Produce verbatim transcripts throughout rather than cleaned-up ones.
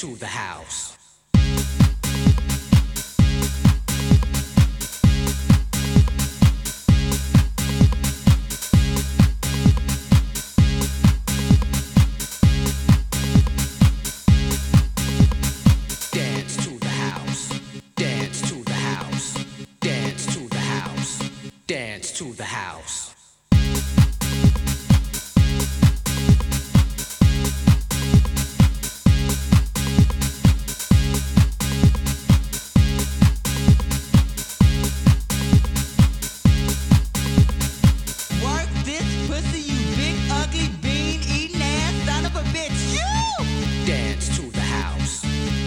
to the house. Dance to the house. Dance to the house. Dance to the house. Dance to the house. Dance to the house.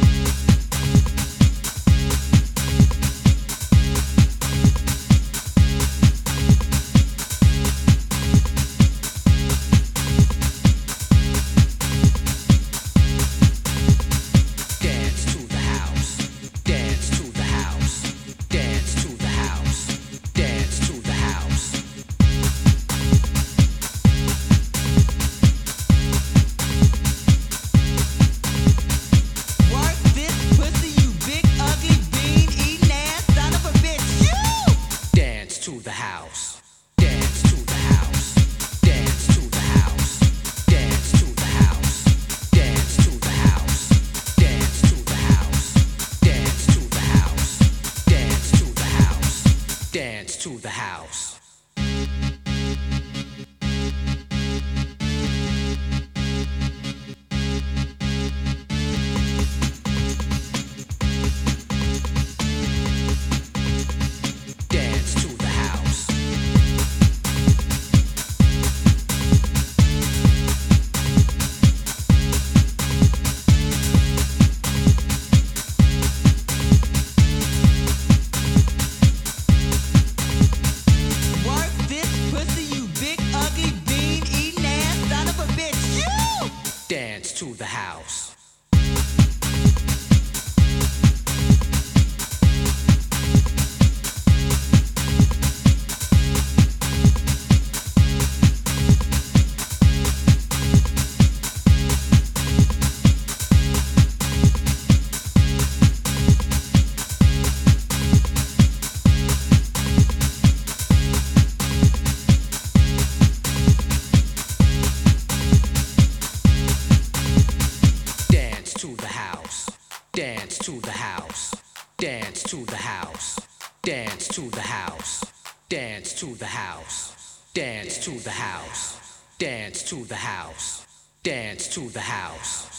Dance to the house. Dance to the house. Dance to the house. Dance to the house. To the house. Dance to the house. Dance to the house. Dance to the house. Dance to the house. Dance to the house. Dance to the house. Dance to the house. Dance to the house. Dance to the house. To the house. Dance to the house. Dance to the house. Dance to the house. Dance to the house. Dance to the house. Dance to the house. Dance to the house.